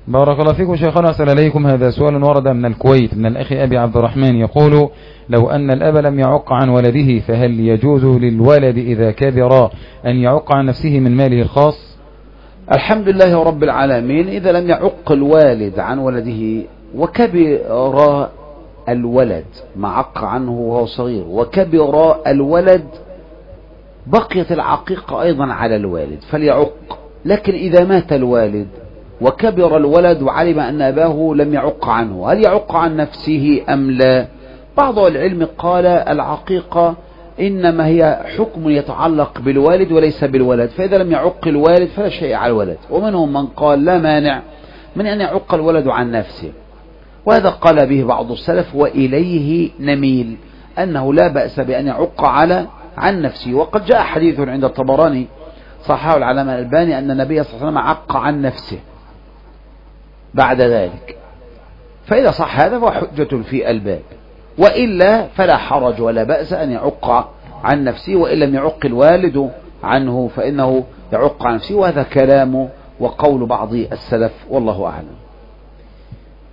بارك الله فيكم شيخنا. أسأل عليكم، هذا سؤال ورد من الكويت من الأخ أبي عبد الرحمن، يقول: لو أن الأب لم يعق عن ولده فهل يجوز للولد إذا كبر أن يعق عن نفسه من ماله الخاص؟ الحمد لله رب العالمين. إذا لم يعق الوالد عن ولده وكبر الولد، ما عق عنه وهو صغير وكبر الولد، بقيت العقيقة أيضا على الوالد فليعق. لكن إذا مات الوالد وكبر الولد وعلم أن أباه لم يعق عنه، هل يعق عن نفسه أم لا؟ بعض العلم قال العقيقة إنما هي حكم يتعلق بالوالد وليس بالولد، فإذا لم يعق الوالد فلا شيء على الولد. ومنهم من قال لا مانع من أن يعق الولد عن نفسه، وهذا قال به بعض السلف وإليه نميل، أنه لا بأس بأن يعق عن نفسه. وقد جاء حديث عند الطبراني صححه العلامة الألباني أن النبي صلى الله عليه وسلم عق عن نفسه بعد ذلك، فإذا صح هذا فهو حجة في الباب، وإلا فلا حرج ولا بأس أن يعق عن نفسه، وإن لم يعق الوالد عنه فإنه يعق عن نفسه. وهذا كلام وقول بعض السلف والله أعلم.